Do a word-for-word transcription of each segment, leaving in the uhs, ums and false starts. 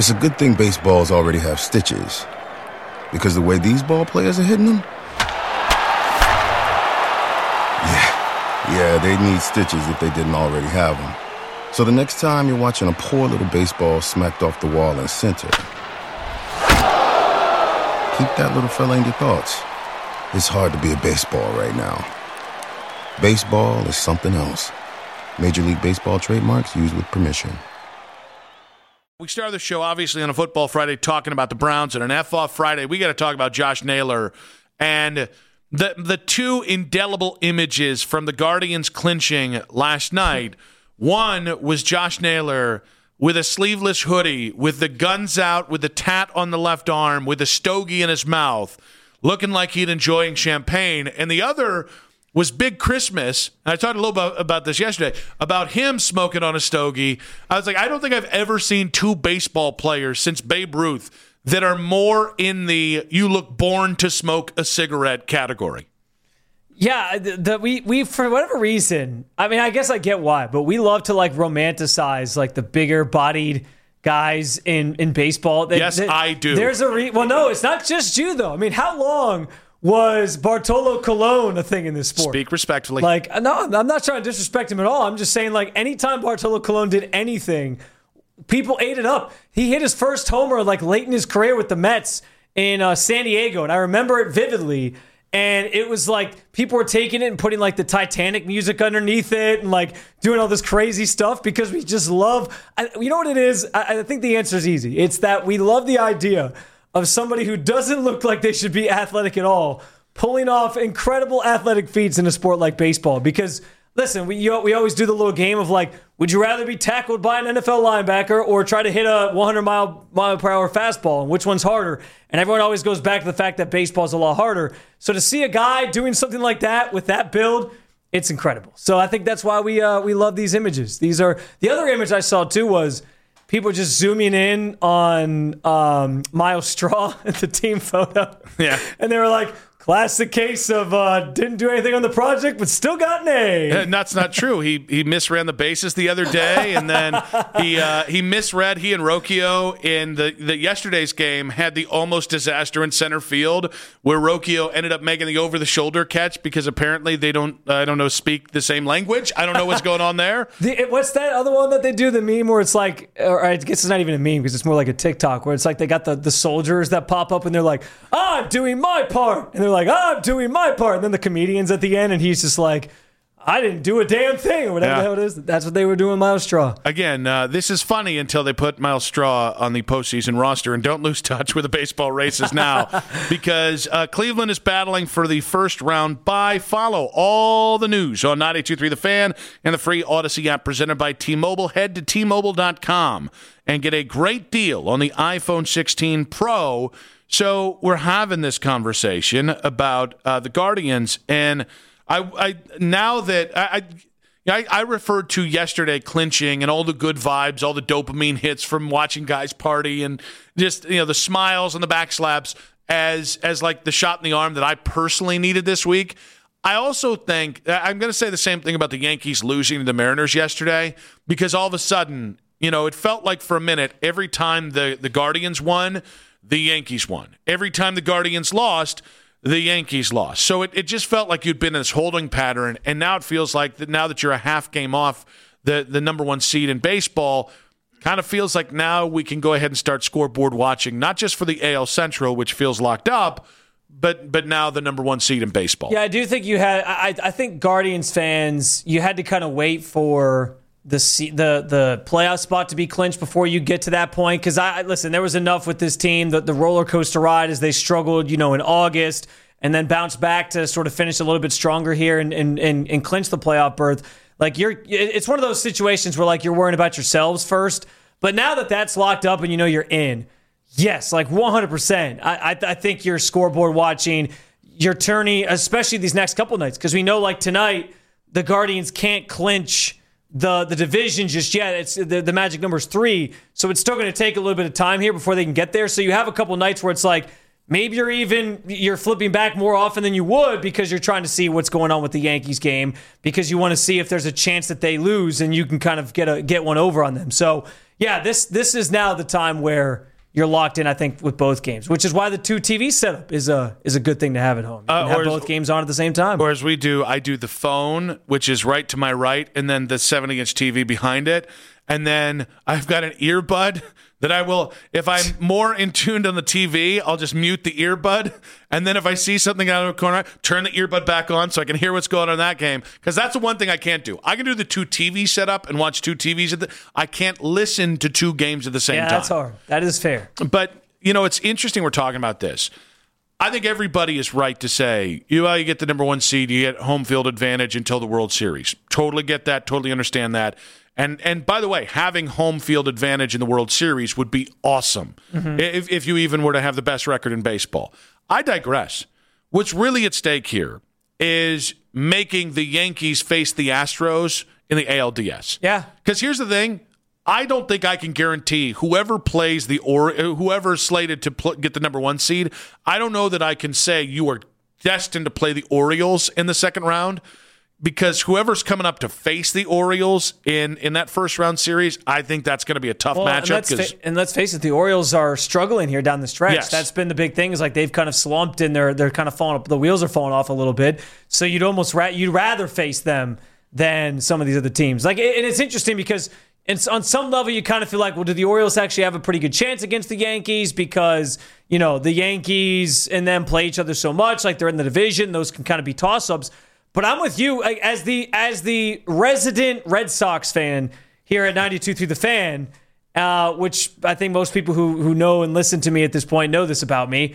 It's a good thing baseballs already have stitches, because the way these ball players are hitting them, yeah, yeah, they need stitches if they didn't already have them. So the next time you're watching a poor little baseball smacked off the wall in center, keep that little fella in your thoughts. It's hard to be a baseball right now. Baseball is something else. Major League Baseball trademarks used with permission. We started the show, obviously, on a Football Friday talking about the Browns, and an F-Off Friday, we got to talk about Josh Naylor and the the two indelible images from the Guardians clinching last night. One was Josh Naylor with a sleeveless hoodie, with the guns out, with the tat on the left arm, with a stogie in his mouth, looking like he'd enjoying champagne. And the other was Big Christmas. And I talked a little about, about this yesterday, about him smoking on a stogie. I was like, I don't think I've ever seen two baseball players since Babe Ruth that are more in the you look born to smoke a cigarette category. Yeah, the, the, we we for whatever reason, I mean, I guess I get why, but we love to like romanticize like the bigger bodied guys in, in baseball. They, yes, they, I do. There's a re- well, no, it's not just you though. I mean, how long was Bartolo Colon a thing in this sport? Speak respectfully. Like, no, I'm not trying to disrespect him at all. I'm just saying, like, anytime Bartolo Colon did anything, people ate it up. He hit his first homer, like, late in his career with the Mets in uh, San Diego, and I remember it vividly. And it was like people were taking it and putting, like, the Titanic music underneath it and, like, doing all this crazy stuff because we just love I, – you know what it is? I, I think the answer is easy. It's that we love the idea – of somebody who doesn't look like they should be athletic at all, pulling off incredible athletic feats in a sport like baseball. Because, listen, we you, we always do the little game of like, would you rather be tackled by an N F L linebacker or try to hit a one hundred mile per hour fastball, and which one's harder? And everyone always goes back to the fact that baseball's a lot harder. So to see a guy doing something like that with that build, it's incredible. So I think that's why we uh, we love these images. These are the other image I saw too was people just zooming in on um, Miles Straw at the team photo. Yeah. And they were like, classic case of uh, didn't do anything on the project, but still got an A. And that's not true. He he misran the bases the other day, and then he uh, he misread. He and Rocchio in the, the yesterday's game had the almost disaster in center field, where Rocchio ended up making the over the shoulder catch because apparently they don't uh, I don't know speak the same language. I don't know what's going on there. The, what's that other one that they do, the meme where it's like, or I guess it's not even a meme because it's more like a TikTok, where it's like they got the, the soldiers that pop up and they're like, I'm doing my part, and they're like, I'm doing my part. And then the comedian's at the end, and he's just like, I didn't do a damn thing, or whatever yeah. the hell it is. That's what they were doing, Miles Straw. Again, uh, this is funny until they put Miles Straw on the postseason roster, and don't lose touch with the baseball races now, because uh, Cleveland is battling for the first round bye. Follow all the news on ninety-two point three The Fan and the free Odyssey app presented by T-Mobile. Head to T Mobile dot com and get a great deal on the iPhone sixteen Pro. So we're having this conversation about uh, the Guardians, and I, I now that I, I, I referred to yesterday clinching and all the good vibes, all the dopamine hits from watching guys party, and just you know the smiles and the backslaps as as like the shot in the arm that I personally needed this week. I also think I'm going to say the same thing about the Yankees losing to the Mariners yesterday, because all of a sudden, you know, it felt like for a minute every time the the Guardians won, the Yankees won. Every time the Guardians lost, the Yankees lost. So it, it just felt like you'd been in this holding pattern, and now it feels like that now that you're a half game off the, the number one seed in baseball, kind of feels like now we can go ahead and start scoreboard watching, not just for the A L Central, which feels locked up, but but now the number one seed in baseball. Yeah, I do think you had – I I think Guardians fans, you had to kind of wait for – the the the playoff spot to be clinched before you get to that point. Because I listen, there was enough with this team, the, the roller coaster ride as they struggled, you know, in August, and then bounced back to sort of finish a little bit stronger here and and and, and clinch the playoff berth. Like you're, it's one of those situations where like you're worrying about yourselves first. But now that that's locked up and you know you're in, yes, like one hundred percent. I I, I think you're scoreboard watching, you're turning, especially these next couple nights, because we know like tonight the Guardians can't clinch the the division just yet. It's the, the magic number is three, so it's still going to take a little bit of time here before they can get there. So you have a couple nights where it's like maybe you're even you're flipping back more often than you would because you're trying to see what's going on with the Yankees game because you want to see if there's a chance that they lose and you can kind of get a get one over on them. So yeah, this this is now the time where you're locked in, I think, with both games, which is why the two T V setup is a is a good thing to have at home. You can uh, have both games on at the same time. Or as we do, I do the phone, which is right to my right, and then the seventy-inch T V behind it. And then I've got an earbud that I will, if I'm more in tuned on the T V, I'll just mute the earbud. And then if I see something out of the corner, turn the earbud back on so I can hear what's going on in that game. Because that's the one thing I can't do. I can do the two T V setup and watch two T Vs. At the, I can't listen to two games at the same yeah, time. That's hard. That is fair. But, you know, it's interesting we're talking about this. I think everybody is right to say, you, well, you get the number one seed, you get home field advantage until the World Series. Totally get that, totally understand that. And and by the way, having home field advantage in the World Series would be awesome mm-hmm. if, if you even were to have the best record in baseball. I digress. What's really at stake here is making the Yankees face the Astros in the A L D S. Yeah. Because here's the thing. I don't think I can guarantee whoever plays the or whoever's slated to pl- get the number one seed, I don't know that I can say you are destined to play the Orioles in the second round. Because whoever's coming up to face the Orioles in, in that first round series, I think that's going to be a tough well, matchup. And let's, fa- and let's face it, the Orioles are struggling here down the stretch. Yes. That's been the big thing. Is like they've kind of slumped and they're they're kind of falling up. The wheels are falling off a little bit. So you'd almost ra- you'd rather face them than some of these other teams. Like, and it's interesting because it's, on some level you kind of feel like, well, do the Orioles actually have a pretty good chance against the Yankees because you know the Yankees and them play each other so much, like they're in the division. Those can kind of be toss-ups. But I'm with you as the as the resident Red Sox fan here at ninety-two through the Fan, uh, which I think most people who who know and listen to me at this point know this about me.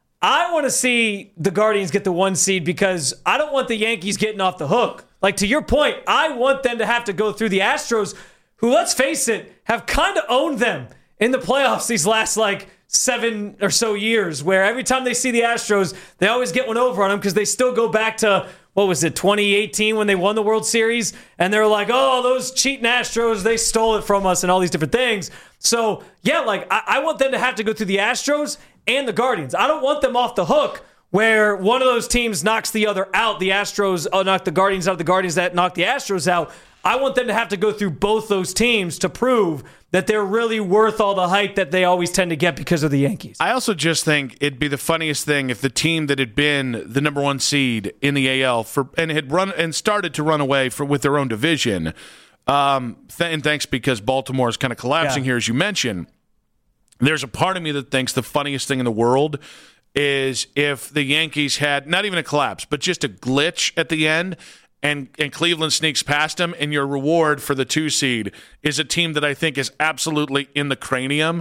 I want to see the Guardians get the one seed because I don't want the Yankees getting off the hook. Like, to your point, I want them to have to go through the Astros, who, let's face it, have kind of owned them in the playoffs these last, like, seven or so years, where every time they see the Astros, they always get one over on them because they still go back to, what was it, twenty eighteen when they won the World Series? And they're like, oh, those cheating Astros, they stole it from us and all these different things. So, yeah, like, I, I want them to have to go through the Astros and the Guardians. I don't want them off the hook where one of those teams knocks the other out. The Astros oh, knock the Guardians out, the Guardians that knock the Astros out. I want them to have to go through both those teams to prove that they're really worth all the hype that they always tend to get because of the Yankees. I also just think it'd be the funniest thing if the team that had been the number one seed in the A L for and had run and started to run away for with their own division, um, th- and thanks because Baltimore is kind of collapsing yeah. here, as you mentioned. There's a part of me that thinks the funniest thing in the world is if the Yankees had not even a collapse, but just a glitch at the end. And, and Cleveland sneaks past them, and your reward for the two seed is a team that I think is absolutely in the cranium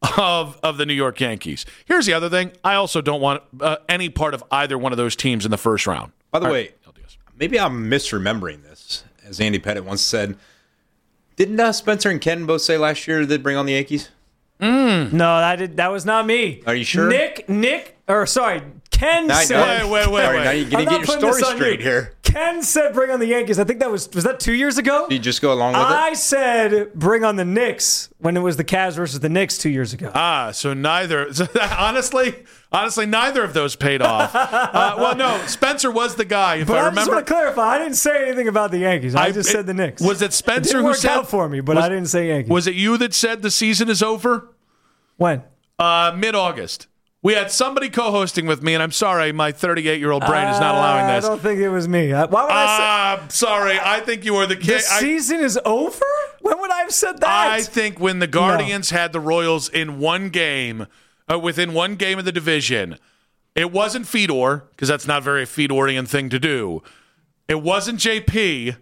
of of the New York Yankees. Here's the other thing. I also don't want uh, any part of either one of those teams in the first round. By the All way, right. maybe I'm misremembering this. As Andy Pettitte once said, didn't uh, Spencer and Ken both say last year they'd bring on the Yankees? Mm. No, that did, that was not me. Are you sure? Nick, Nick, or sorry, Ken now, said. Wait, wait, wait, Sorry, wait. Now you're going to get your story straight you. here. Ken said bring on the Yankees. I think that was, was that two years ago? Did you just go along with I it? I said bring on the Knicks when it was the Cavs versus the Knicks two years ago. Ah, so neither, honestly, honestly, neither of those paid off. uh, well, no, Spencer was the guy, if but I, I remember. just want to clarify, I didn't say anything about the Yankees. I, I just it, said the Knicks. Was it Spencer it didn't who work said? out for me, but was, I didn't say Yankees. Was it you that said the season is over? When? Uh, mid-August. We had somebody co-hosting with me, and I'm sorry, my thirty-eight-year-old brain is not allowing this. I don't think it was me. Why would I say? Ah, uh, sorry. I think you were the kid. The season I, is over? When would I have said that? I think when the Guardians no. had the Royals in one game, uh, within one game of the division, it wasn't Fedor, because that's not a very Fedorian thing to do. It wasn't J P.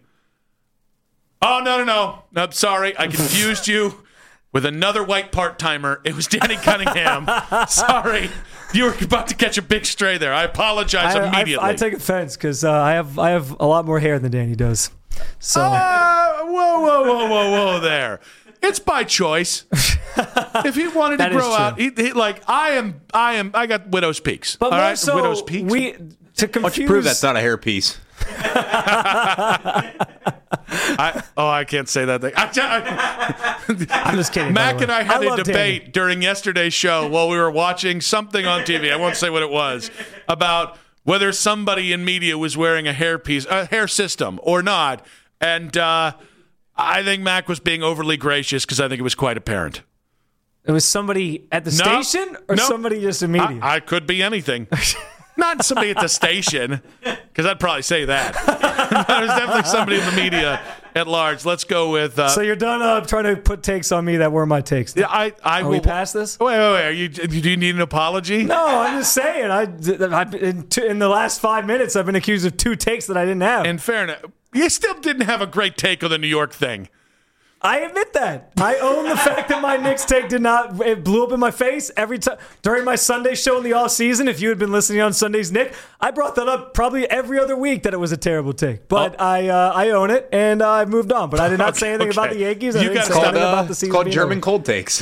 Oh, no, no, no. No, I'm sorry. I confused you with another white part-timer. It was Danny Cunningham. Sorry. You were about to catch a big stray there. I apologize I, immediately. I, I take offense because uh, I have I have a lot more hair than Danny does. So, uh, whoa, whoa, whoa, whoa, whoa there. It's by choice. If he wanted to grow out, he, he, like I am, I am, I got widow's peaks. But all more right? so, widow's peaks. We to confuse. Why don't you prove that's not a hairpiece? I, oh, I can't say that thing. I, I, I'm just kidding. Mac and I had I a debate Danny. during yesterday's show while we were watching something on T V. I won't say what it was, about whether somebody in media was wearing a hair piece, a hair system or not. And uh, I think Mac was being overly gracious because I think it was quite apparent. It was somebody at the No, station or no. somebody just in media? I, I could be anything. Not somebody at the station, because I'd probably say that. There's definitely somebody in the media at large. Let's go with. Uh, so you're done uh, trying to put takes on me that were my takes. yeah, I, I Are will. we past this? Wait, wait, wait. Are you? Do you need an apology? No, I'm just saying. I, I in, two, in the last five minutes, I've been accused of two takes that I didn't have. In fairness, you still didn't have a great take on the New York thing. I admit that. I own the fact that my Knicks take did not. It blew up in my face every time during my Sunday show in the off season. If you had been listening on Sunday's Nick, I brought that up probably every other week that it was a terrible take. But Oh. I uh, I own it and uh, I've moved on. But I did not say anything Okay. about the Yankees. I You didn't gotta say stop. anything Uh, about the it's season. called being German over. cold takes.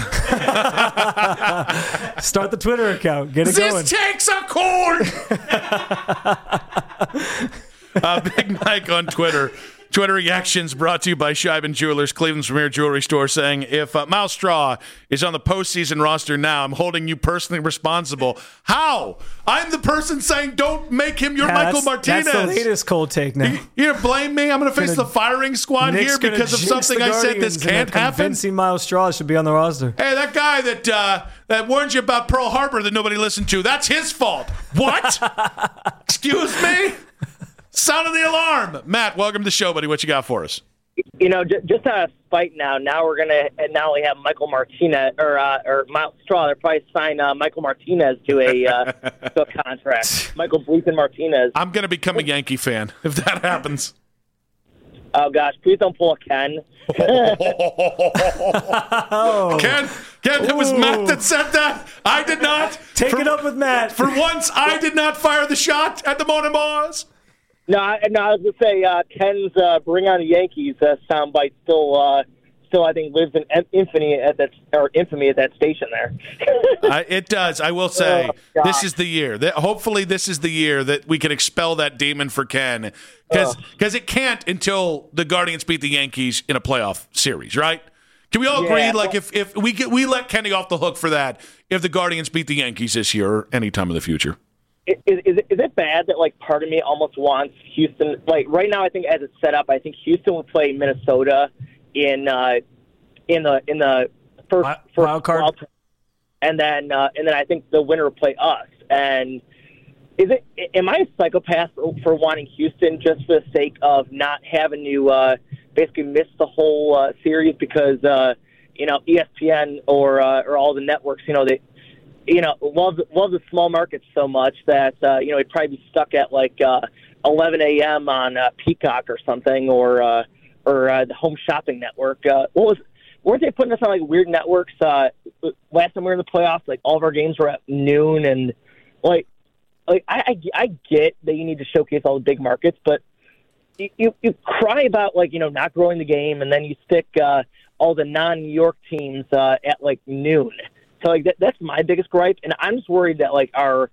Start the Twitter account. Get it going. This takes a cold. uh, Big Mike on Twitter. Twitter reactions brought to you by Scheiben Jewelers, Cleveland's premier jewelry store, saying, if uh, Miles Straw is on the postseason roster now, I'm holding you personally responsible. How? I'm the person saying don't make him your Yeah, Michael that's, Martinez. That's the latest cold take now. You, you're gonna blame me? I'm going to face Gonna- the firing squad Nick's here gonna because of jinx something the I said Guardians this and can't they're happen? Convincing Miles Straw should be on the roster. Hey, that guy that uh, that warned you about Pearl Harbor that nobody listened to, that's his fault. What? Excuse me? Sounded the alarm. Matt, welcome to the show, buddy. What you got for us? You know, just, just out of spite now, now we're going to not only have Michael Martinez or uh, or Miles Straw, they'll probably sign uh, Michael Martinez to a, uh, to a contract. Michael Bleason Martinez. I'm going to become a Yankee fan if that happens. Oh, gosh, please don't pull a Ken. Ken, Ken, it was Ooh. Matt that said that. I did not. Take for, it up with Matt. For once, I did not fire the shot at the Mona Mars. No, I, no, I was going to say uh, Ken's uh, "Bring On the Yankees" uh, soundbite still, uh, still I think lives in infamy at that or infamy at that station there. Uh, it does. I will say, Oh, God. this is the year. That hopefully, this is the year that we can expel that demon for Ken, because because it can't until the Guardians beat the Yankees in a playoff series, right? Can we all agree? Yeah, Like, well- if if we get we let Kenny off the hook for that, if the Guardians beat the Yankees this year or any time in the future. Is, is, it, is it bad that, like, part of me almost wants Houston? Like, right now, I think as it's set up, I think Houston would play Minnesota in uh, in the in the first, Wild- first wild card. wild card. and then uh, and then I think the winner would play us. And is it? Am I a psychopath for, for wanting Houston just for the sake of not having to uh, basically miss the whole uh, series because uh, you know E S P N or uh, or all the networks, you know they. You know, love love the small markets so much that uh, you know he'd probably be stuck at like uh, eleven a.m. on uh, Peacock or something, or uh, or uh, the Home Shopping Network. Uh, what was weren't they putting us on like weird networks? Uh, last time we were in the playoffs, like all of our games were at noon, and like like I, I, I get that you need to showcase all the big markets, but you, you you cry about like you know not growing the game, and then you stick uh, all the non-New York teams uh, at like noon. So like that, that's my biggest gripe, and I'm just worried that like our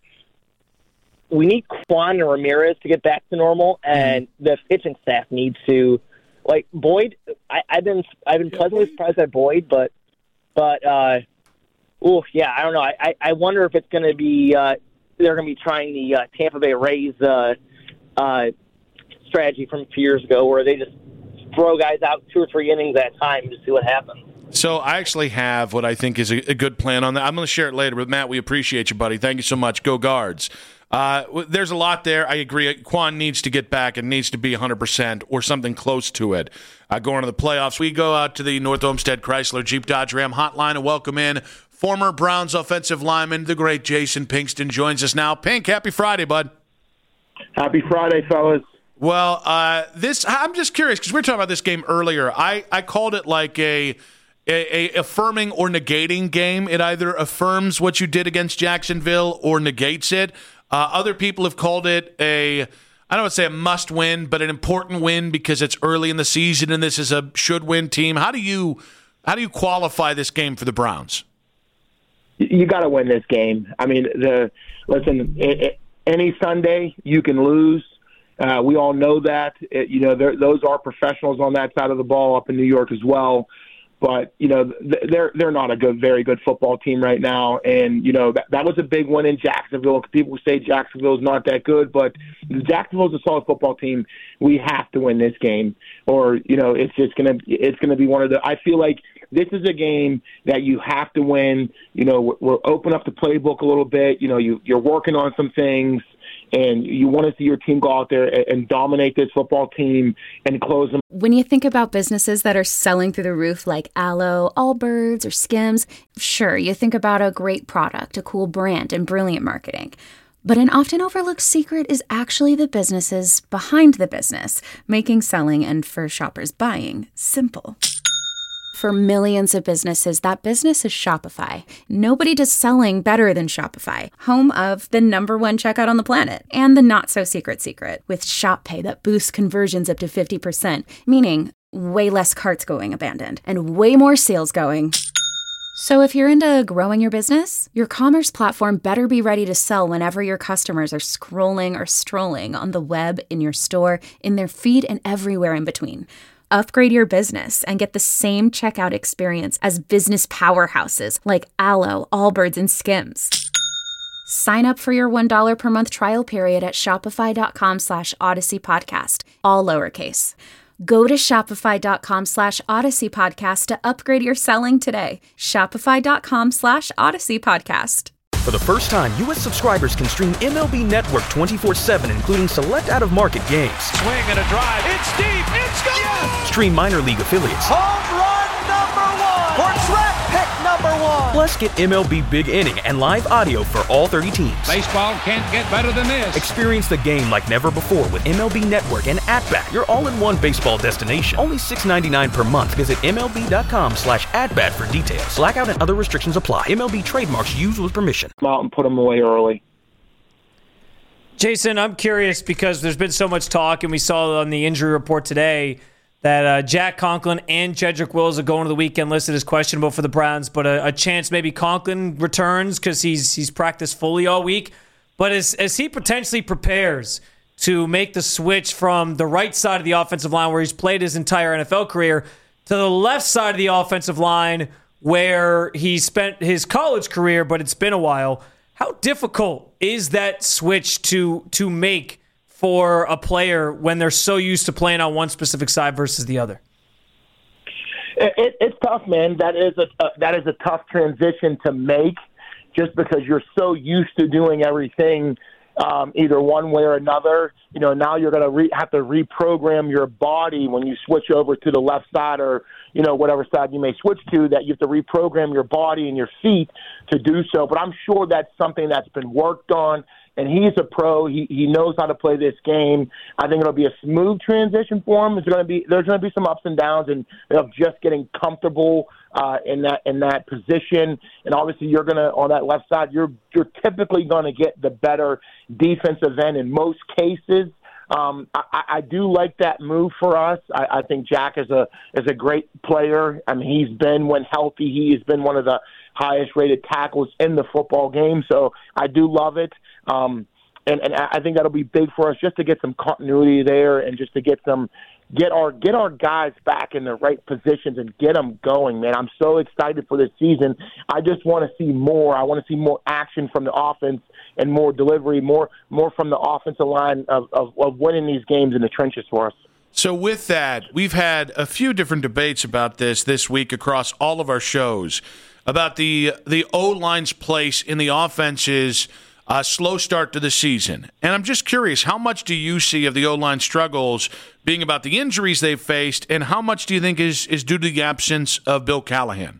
we need Kwan and Ramirez to get back to normal, and mm-hmm. the pitching staff needs to like Boyd. I, I've been I've been pleasantly surprised by Boyd, but but uh, oh yeah, I don't know. I, I, I wonder if it's going to be uh, they're going to be trying the uh, Tampa Bay Rays uh, uh, strategy from a few years ago, where they just throw guys out two or three innings at a time to see what happens. So I actually have what I think is a, a good plan on that. I'm going to share it later, but Matt, we appreciate you, buddy. Thank you so much. Go Guards. Uh, there's a lot there. I agree. Quan needs to get back and needs to be one hundred percent or something close to it. Uh, going to the playoffs, we go out to the North Olmsted Chrysler Jeep Dodge Ram hotline and welcome in former Browns offensive lineman, the great Jason Pinkston joins us now. Pink, happy Friday, bud. Happy Friday, fellas. Well, uh, this I'm just curious because we were talking about this game earlier. I, I called it like a A, a affirming or negating game. It either affirms what you did against Jacksonville or negates it. Uh, other people have called it a, I don't want to say a must win, but an important win because it's early in the season and this is a should win team. How do you how do you qualify this game for the Browns? You got to win this game. I mean, the listen. It, it, any Sunday you can lose, Uh, we all know that. It, you know, those are professionals on that side of the ball up in New York as well. But, you know, they're they're not a good, very good football team right now. And, you know, that, that was a big win in Jacksonville. People say Jacksonville's not that good, but Jacksonville's a solid football team. We have to win this game, or, you know, it's just going to it's going to be one of the – I feel like this is a game that you have to win. You know, we're, we're open up the playbook a little bit. You know, you, you're working on some things. And you want to see your team go out there and dominate this football team and close them. When you think about businesses that are selling through the roof like Aloe, Allbirds, or Skims, sure, you think about a great product, a cool brand, and brilliant marketing. But an often overlooked secret is actually the businesses behind the business, making selling and for shoppers buying simple. For millions of businesses, that business is Shopify. Nobody does selling better than Shopify, home of the number one checkout on the planet, and the not-so-secret secret, with Shop Pay that boosts conversions up to fifty percent, meaning way less carts going abandoned, and way more sales going. So if you're into growing your business, your commerce platform better be ready to sell whenever your customers are scrolling or strolling on the web, in your store, in their feed, and everywhere in between. Upgrade your business and get the same checkout experience as business powerhouses like Aloe, Allbirds, and Skims. Sign up for your one dollar per month trial period at shopify.com slash Odyssey Podcast, all lowercase. Go to shopify.com slash Odyssey Podcast to upgrade your selling today. Shopify.com slash Odyssey Podcast. For the first time, U S subscribers can stream M L B Network twenty-four seven, including select out-of-market games. Swing and a drive. It's deep. It's gone. Yes! Stream minor league affiliates. Home run number one. Or draft pick number one. Plus, get M L B Big Inning and live audio for all thirty teams. Baseball can't get better than this. Experience the game like never before with M L B Network and At-Bat, your all-in-one baseball destination. Only six dollars and ninety-nine cents per month. Visit MLB.com slash at-bat for details. Blackout and other restrictions apply. M L B trademarks used with permission. Out and put them away early. Jason, I'm curious because there's been so much talk, and we saw on the injury report today that uh, Jack Conklin and Jedrick Wills are going to the weekend listed as questionable for the Browns, but a, a chance maybe Conklin returns because he's he's practiced fully all week. But as as he potentially prepares to make the switch from the right side of the offensive line, where he's played his entire N F L career, to the left side of the offensive line, where he spent his college career, but it's been a while. How difficult is that switch to to make for a player when they're so used to playing on one specific side versus the other? It, it, it's tough, man. That is a uh, that is a tough transition to make, just because you're so used to doing everything um, either one way or another. You know, now you're going to re- have to reprogram your body when you switch over to the left side, or you know, whatever side you may switch to, that you have to reprogram your body and your feet to do so. But I'm sure that's something that's been worked on, and he's a pro. He he knows how to play this game. I think it'll be a smooth transition for him. It's going to be there's going to be some ups and downs, and of just getting comfortable uh, in that in that position. And obviously, you're going to on that left side, you're you're typically going to get the better defensive end in most cases. Um, I, I do like that move for us. I, I think Jack is a is a great player. I mean, he's been, when healthy, he has been one of the highest rated tackles in the football game. So I do love it. Um, and, and I think that'll be big for us, just to get some continuity there, and just to get some get our get our guys back in the right positions and get them going, man. I'm so excited for this season. I just want to see more. I want to see more action from the offense and more delivery, more more from the offensive line of, of, of winning these games in the trenches for us. So with that, we've had a few different debates about this this week across all of our shows, about the the O-line's place in the offense's uh, slow start to the season. And I'm just curious, how much do you see of the O-line struggles being about the injuries they've faced, and how much do you think is, is due to the absence of Bill Callahan?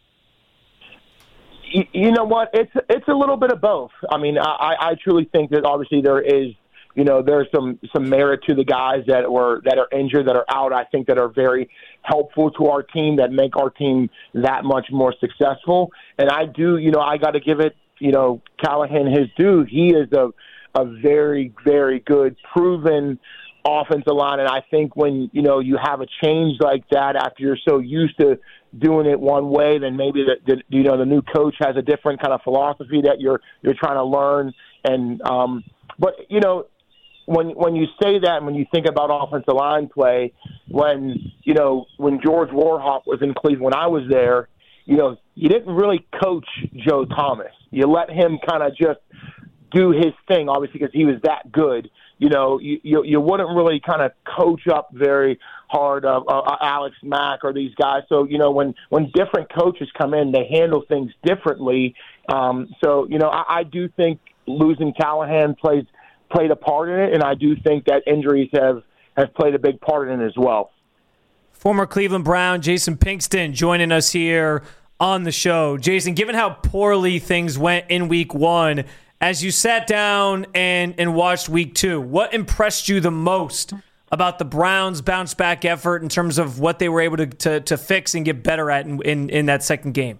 You know what? It's it's a little bit of both. I mean, I, I truly think that obviously there is, you know, there's some, some merit to the guys that were that are injured, that are out. I think that are very helpful to our team, that make our team that much more successful. And I do, you know, I got to give it, you know, Callahan his due. He is a a very, very good, proven offensive line. And I think when, you know, you have a change like that after you're so used to doing it one way, then maybe the, the you know the new coach has a different kind of philosophy that you're you're trying to learn. And um, but you know, when when you say that, and when you think about offensive line play, when you know when George Warhawk was in Cleveland, when I was there, you know, you didn't really coach Joe Thomas. You let him kind of just do his thing, obviously, because he was that good. You know, you you, you wouldn't really kind of coach up very hard uh, uh, Alex Mack or these guys. So, you know, when, when different coaches come in, they handle things differently. Um, so, you know, I, I do think losing Callahan plays played a part in it, and I do think that injuries have, have played a big part in it as well. Former Cleveland Brown Jason Pinkston joining us here on the show. Jason, given how poorly things went in week one, as you sat down and, and watched week two, what impressed you the most about the Browns' bounce-back effort in terms of what they were able to, to, to fix and get better at in, in, in that second game?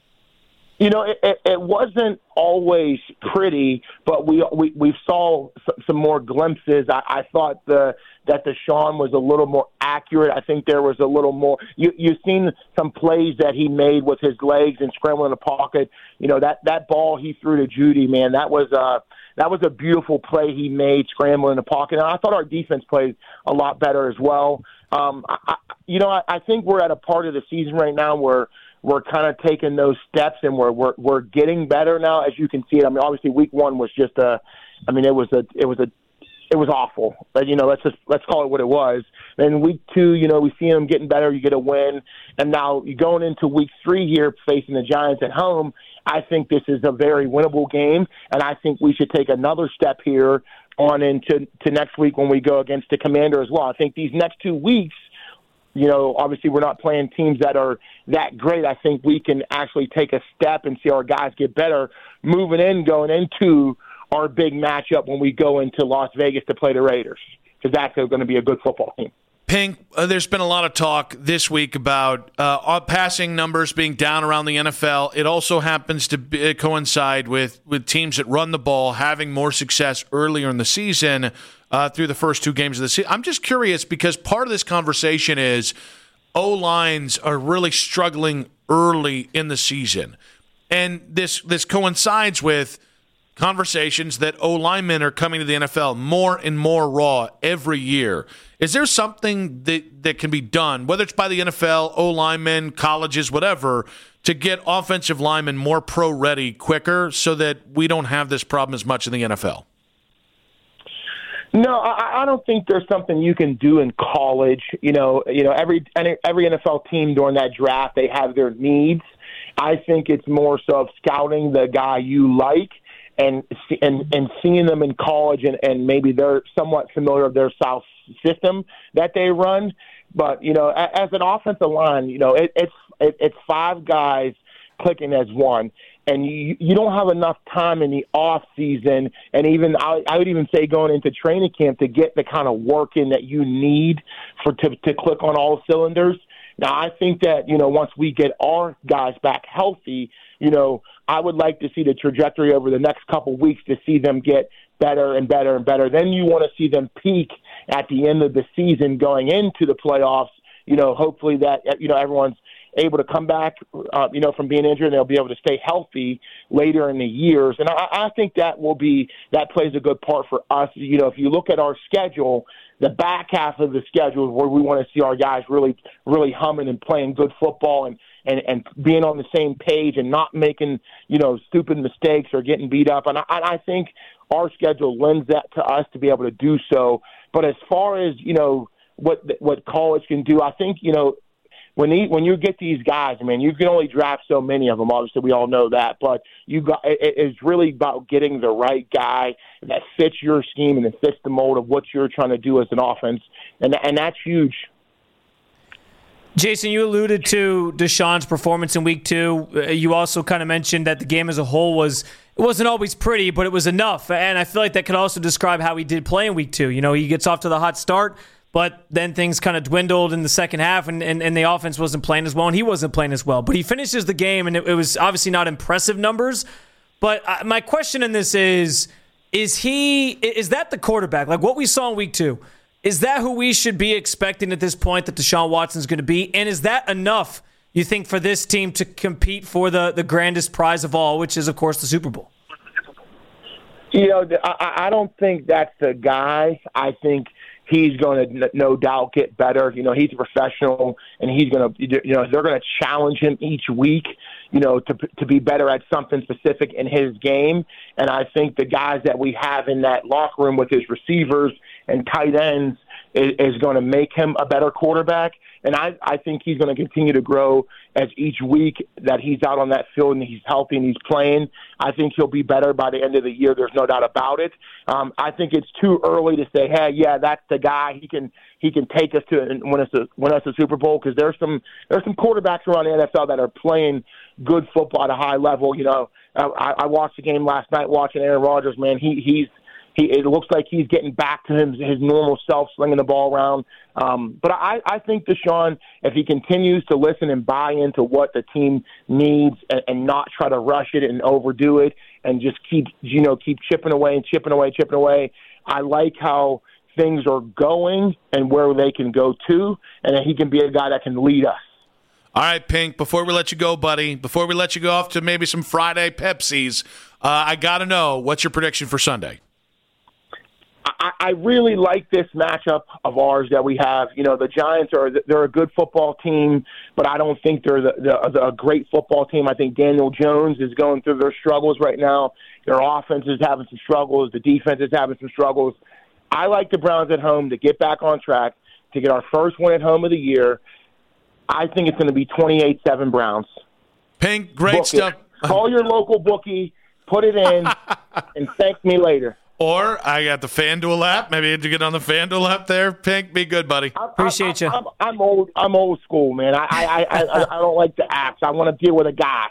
You know, it, it wasn't always pretty, but we we, we saw some more glimpses. I, I thought the that Deshaun was a little more accurate. I think there was a little more. You, you've seen some plays that he made with his legs and scrambling in the pocket. You know, that, that ball he threw to Judy, man, that was a, that was a beautiful play he made scrambling in the pocket. And I thought our defense played a lot better as well. Um, I, you know, I, I think we're at a part of the season right now where we're kind of taking those steps, and we're, we're we're getting better now, as you can see it. I mean, obviously, week one was just a, I mean, it was a it was a it was awful. But you know, let's just let's call it what it was. Then week two, you know, we see them getting better. You get a win, and now you're going into week three here, facing the Giants at home. I think this is a very winnable game, and I think we should take another step here on into to next week when we go against the Commander as well. I think these next two weeks. You know, obviously we're not playing teams that are that great. I think we can actually take a step and see our guys get better moving in, going into our big matchup when we go into Las Vegas to play the Raiders, because that's going to be a good football team. Pink, uh, there's been a lot of talk this week about uh, passing numbers being down around the N F L. It also happens to be, uh, coincide with, with teams that run the ball having more success earlier in the season uh, through the first two games of the season. I'm just curious because part of this conversation is O-lines are really struggling early in the season. And this this coincides with conversations that O-linemen are coming to the N F L more and more raw every year. Is there something that, that can be done, whether it's by the N F L, O-linemen, colleges, whatever, to get offensive linemen more pro-ready quicker so that we don't have this problem as much in the N F L? No, I, I don't think there's something you can do in college. You know, you know, every every N F L team during that draft, they have their needs. I think it's more so of scouting the guy you like and and and seeing them in college, and, and maybe they're somewhat familiar with their South system that they run. But, you know, as an offensive line, you know, it, it's it, it's five guys clicking as one. And you, you don't have enough time in the off season, and even I, I would even say going into training camp to get the kind of work in that you need for to, to click on all cylinders. Now, I think that, you know, once we get our guys back healthy, you know, I would like to see the trajectory over the next couple of weeks to see them get better and better and better. Then you want to see them peak at the end of the season going into the playoffs. You know, hopefully that, you know, everyone's able to come back, uh, you know, from being injured, and they'll be able to stay healthy later in the years. And I, I think that will be, that plays a good part for us. You know, if you look at our schedule, the back half of the schedule is where we want to see our guys really, really humming and playing good football and, and, and being on the same page and not making, you know, stupid mistakes or getting beat up. And I, I think our schedule lends that to us to be able to do so. But as far as, you know, what, what college can do, I think, you know, When he, when you get these guys, I mean, you can only draft so many of them. Obviously, we all know that. But you got it, it's really about getting the right guy that fits your scheme and that fits the mold of what you're trying to do as an offense, and and that's huge. Jason, you alluded to Deshaun's performance in week two. You also kind of mentioned that the game as a whole was it wasn't always pretty, but it was enough. And I feel like that could also describe how he did play in week two. You know, he gets off to the hot start, but then things kind of dwindled in the second half, and, and, and the offense wasn't playing as well, and he wasn't playing as well. But he finishes the game, and it, it was obviously not impressive numbers. But uh, my question in this is, is he is that the quarterback? Like what we saw in week two, is that who we should be expecting at this point that Deshaun Watson's going to be? And is that enough, you think, for this team to compete for the, the grandest prize of all, which is, of course, the Super Bowl? You know, I, I don't think that's the guy. I think he's going to no doubt get better. You know, he's a professional, and he's going to, you know, they're going to challenge him each week, you know, to to be better at something specific in his game. And I think the guys that we have in that locker room with his receivers and tight ends is, is going to make him a better quarterback. And I, I think he's going to continue to grow as each week that he's out on that field and he's healthy and he's playing. I think he'll be better by the end of the year. There's no doubt about it. Um, I think it's too early to say, hey, yeah, that's the guy. He can he can take us to and win us a, win us a Super Bowl, because there's some there's some quarterbacks around the N F L that are playing good football at a high level. You know, I, I watched the game last night watching Aaron Rodgers. Man, he he's He, it looks like he's getting back to him, his normal self, slinging the ball around. Um, but I, I think Deshaun, if he continues to listen and buy into what the team needs and, and not try to rush it and overdo it and just keep, you know, keep chipping away and chipping away, chipping away, I like how things are going and where they can go to, and that he can be a guy that can lead us. All right, Pink, before we let you go, buddy, before we let you go off to maybe some Friday Pepsis, uh, I got to know, what's your prediction for Sunday? I, I really like this matchup of ours that we have. You know, the Giants are they're a good football team, but I don't think they're the, the, the a great football team. I think Daniel Jones is going through their struggles right now. Their offense is having some struggles. The defense is having some struggles. I like the Browns at home to get back on track, to get our first win at home of the year. I think it's going to be twenty-eight seven Browns. Pink, great Book stuff. It. Call your local bookie, put it in, and thank me later. Or I got the FanDuel app. Maybe you get on the FanDuel app there. Pink, be good, buddy. I, Appreciate I, you. I'm, I'm old. I'm old school, man. I I, I, I, I don't like the apps. I want to deal with a guy.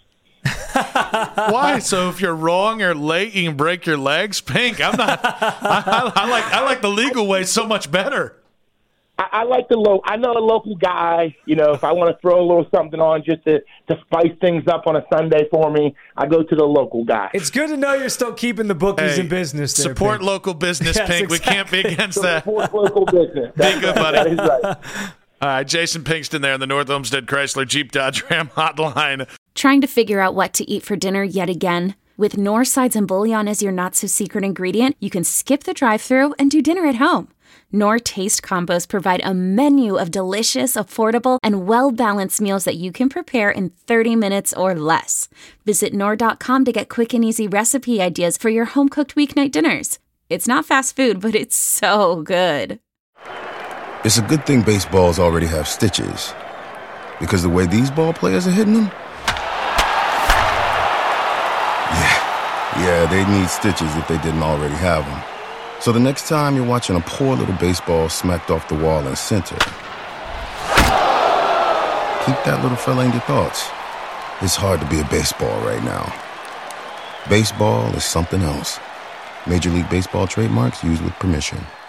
Why? So if you're wrong or late, you can break your legs. Pink, I'm not. I, I, I like I like the legal way so much better. I, I like the low. I know a local guy. You know, if I want to throw a little something on just to, to spice things up on a Sunday for me, I go to the local guy. It's good to know you're still keeping the bookies Hey, in business. There, support Pink. local business, Yes, Pink. We can't be exactly. against that. Support local business. Be good, buddy. That is right. All right, Jason Pinkston there in the North Olmsted Chrysler Jeep Dodge Ram hotline. Trying to figure out what to eat for dinner yet again? With Knorr sides and bouillon as your not-so-secret ingredient, you can skip the drive-thru and do dinner at home. Knorr Taste Combos provide a menu of delicious, affordable, and well-balanced meals that you can prepare in thirty minutes or less. Visit Knorr dot com to get quick and easy recipe ideas for your home-cooked weeknight dinners. It's not fast food, but it's so good. It's a good thing baseballs already have stitches, because the way these ball players are hitting them, yeah, yeah, they'd need stitches if they didn't already have them. So the next time you're watching a poor little baseball smacked off the wall in center, keep that little fella in your thoughts. It's hard to be a baseball right now. Baseball is something else. Major League Baseball trademarks used with permission.